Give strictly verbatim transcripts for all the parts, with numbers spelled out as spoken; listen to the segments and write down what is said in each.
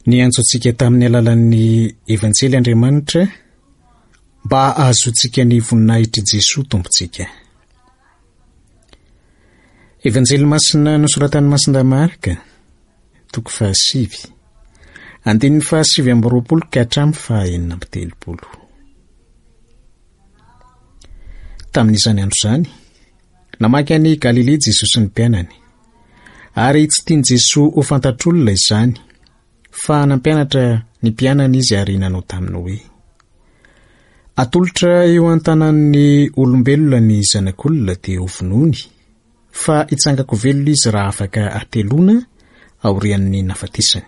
Ny antso antsika tamin'ny alalan'ny evanjely Andriamanitra mba ahazontsika ny voninahitry Jesosy tompontsika. Evanjely masina nosoratan'ny Masina Marika, toko fahasivy, andininy fahasivy amby roapolo ka hatramin'ny fahaenina amby telopolo. Tamin'izany andro izany, namaky any Galilea Jesosy ny mpianany, ary tsy tiany Jesosy ho fantatr'olona izany, fa nampianatra ny mpianany izy ary nanao taminy hoe: atolotra eo an-tanan'ny olombelona ny zanak'olona dia ho vonoiny, fa hitsangako velona izy raha afaka atelona aorian'ny nafatisany.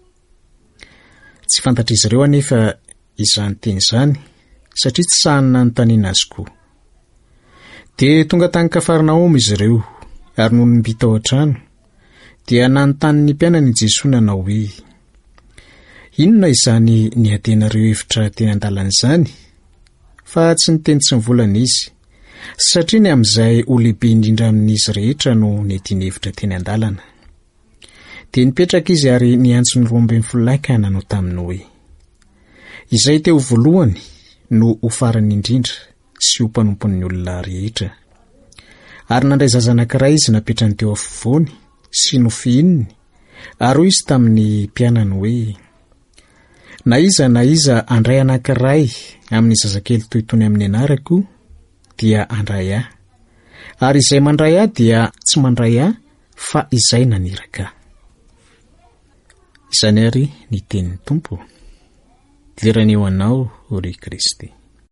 Tsy fantatra izy ireo anefa izany teny izany, satria tsy sahana nontaniana azy koa. Dia tonga tany Kafarnaoma izy ireo, ary noho ny mbita ao an-trano, dia nanontany ny mpianany Jesosy nanao hoe: inona izany niatenareo hevitra teny an-dalana izany? Fa tsy niteny tsy nivolana izy, satria ny amin'izay ho lehibe indrindra amin'izy rehetra no netiany hevitra teny an-dalana. Dia nipetraka izy ary niantso ny roa ambin'ny folo laika nanao taminy hoe: izay teo voalohany no ho farany indrindra sy ho mpanompon'ny olona rehetra. Ary nandray zaza anankiray izy napetrany teo afovoany sy nofihininy, ary hoy izy tamin'ny mpianany hoe: na iza na iza andray anankiray amin'ny zazakely toy itony amin'ny anarako dia andray ahy, ary izay mandray ahy dia tsy mandray ahy fa izay naniraka ahy. Izany ary ny tenin'ny Tompo. Dirany eo anao, ry Kristy.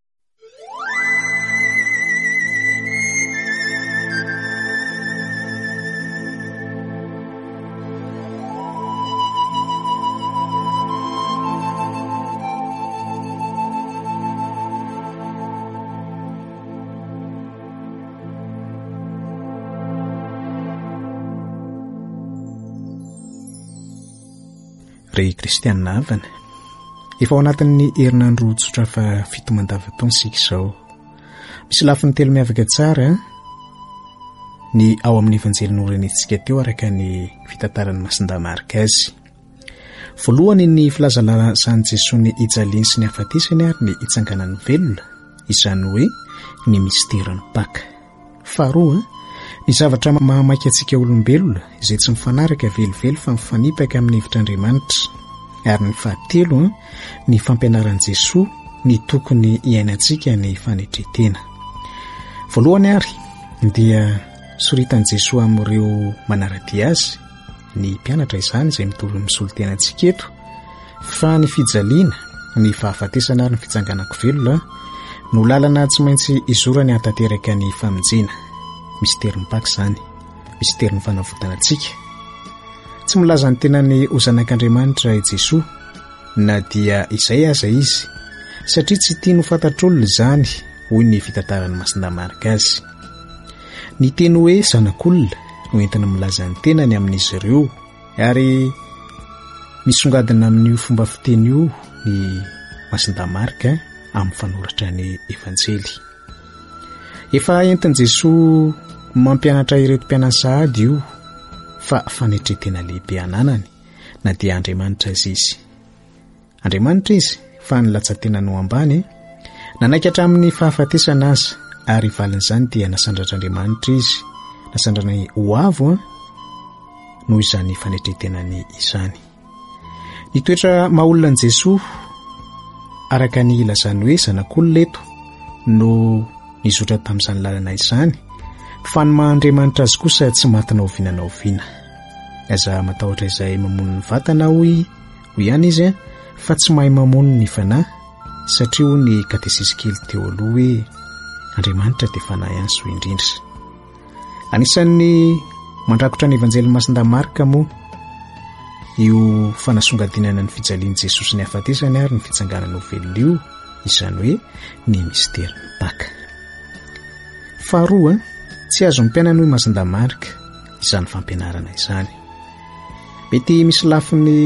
Ry Kristianina havana, efa ao anatin'ny herinandro tsotra fa fito mandava-taona isika izao. Misy lafiny telo miavaka tsara ny ao amin'ny evanjely norentsika teo araka ny fitantaran'ny Masina Marika azy. Voalohany ny filazalazany Jesosy ny hijaliany sy ny hafatisany ary ny hitsanganany velona, izany hoe ny misteriny Paka. Faharoa, ny zavatra mahamaiky antsika olombelona izay tsy mifanaraka velively fa mifanipaka amin'ny hevitr'Andriamanitra. Ary ny fahatelo, ny fampianaran'i Jesosy ny tokony iainantsika ny fanetretena. Voalohany ary dia soritan'i Jesosy amin'ireo manaradia azy, ny mpianatra izany izay mitovy misolo tena antsika eto, fa ny fijaliana, ny fahafatesana ary ny fitsanganako velona no lalana tsy maintsy izorany hatanteraka ny famonjena. Misteriny Paka izany, misteriny fanavotana antsika. Tsy milaza ny tenany ho zanak'Andriamanitra i Jesosy, na dia izay aza izy, satria tsy tiany ho fantatr'olona izany, hoy ny fitantaran'ny Masina Marika azy. Ny teny hoe zanak'olona no entina milaza ny tenany amin'izy ireo, ary misongadina amin'io fomba fiteny io ny Masina Marika amin'ny fanoratra ny evanjely. Efa entin'i Jesosy mampianatra ireto mpianany sahady io, fa fanetretena lehibe ananany, na dia Andriamanitra azy izy. Andriamanitra izy, fa nilatsa-tena no ambany, nanaiky hatramin'ny fahafatesana aza, ary valin'izany dia nasandratr'Andriamanitra izy, nasandrany ho avo noho izany fanetretenany izany. Ny toetra maha-olona an'i Jesosy, araka ny ilazany hoe zanak'olona eto, no nizotra tamin'izany lalana izany, fa ny maha-Andriamanitra azy kosa tsy matina oviana na oviana. Aza matahotra izay mamono ny vatana hoy ho ihany izy, fa tsy mahay mamono ny fanahy, satria ho ny katesisy kely teo aloha hoe Andriamanitra dia fanahy ihany soa indrindra. Anisan'ny mandrakotra ny evanjely Masina Marika moa io fanasongadinana ny fijalian'i Jesosy ny hafatesany ary ny fitsanganany ho velona io, izany hoe ny misteriny Paka. Faharoa, tsy azo mpianana hoe Masina Marika izany fampianarana izany. Mety misy lafiny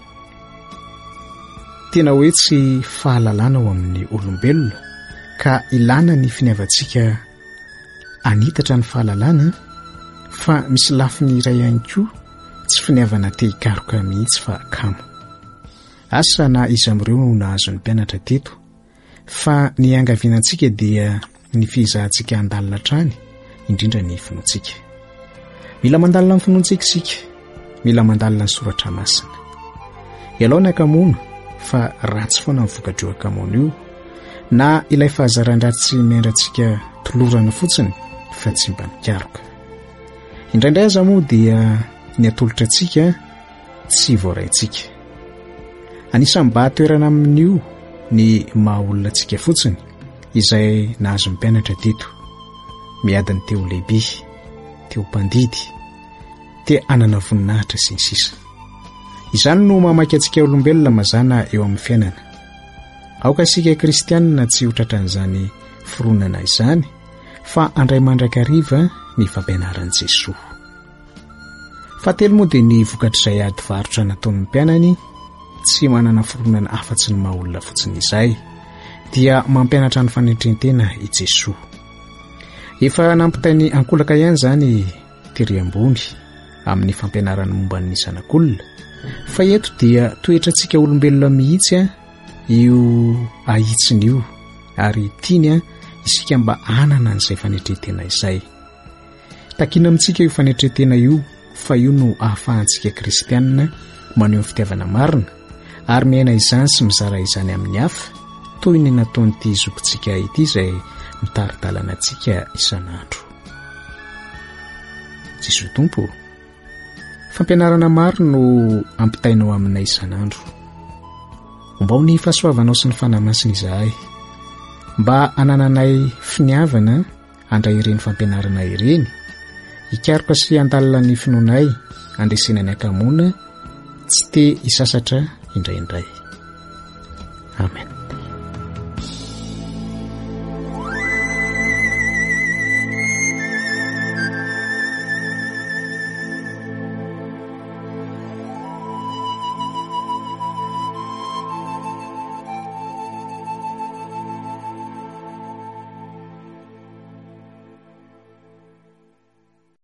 tena hoe tsy fahalalana ao amin'ny olombelona, ka ilana ny finiavantsika anitatra ny fahalalana, fa misy lafiny iray ihany koa tsy finiavana te hikaroka mihitsy fa kamo. asa na izy amin'ireo nahazo ny mpianatra teto fa ny angavianantsika dia ny fizahantsika andalina trany indrindra ny finoantsika. Mila mandalina ny finoantsika isika, mila mandalina ny soratra masina. Ialao ny akamoana fa ratsy foana mivokatra eo akamoana io, na ilay fahazaran-dratsy miandrantsika tolorana fotsiny fa tsy mba nikaroka. Indraindray aza moa dia ny atolotra antsika tsy voaraintsika. Anisan'ny mba toerana amin'io ny maha-olona antsika fotsiny izay nahazo mpianatra teto, miadiny teo lehibe, teo mpandidy, te anana voninahitra sy ny sisa. Izany no mamaky antsika olombelona mazana eo amin'ny fiainana. Aoka isika kristianina tsy ho tratran'izany foronana izany, fa andray mandrakariva ny fampianaran'i Jesosy. Fahatelo moa dia ny vokatr'izay ady varotra nataon'ny mpianany tsy manana foronana afa-tsy ny maha-olona fotsiny izay dia mampianatra ny fanentrentena i Jesosy. Efa nampitainy ankolaka ihany zany tery ambony amin'ny fampianarany momba ny zanak'olona, fa eto dia toetrantsika olombelona mihitsy io ahitsiny io ary tiany isika mba anana n'izay fanentrentena izay. Takina amintsika io fanentrentena io fa io no ahafahantsika kristianina maneho fitiavana marina ary miaina izany sy mizara izany amin'ny hafa toy ny nataon'ity zokontsika ity izay mitaridalana antsika isan'andro. Jesosy Tompo, fampianarana maro no ampitainao aminay isan'andro. Mba ho ny fahasoavanao sy ny fanahy masina izahay, mba anananay finiavana handray ireny fampianarana ireny, hikaroka sy handalina ny finoanay andresena ny akamoana, tsy te hisasatra indraindray. Amen.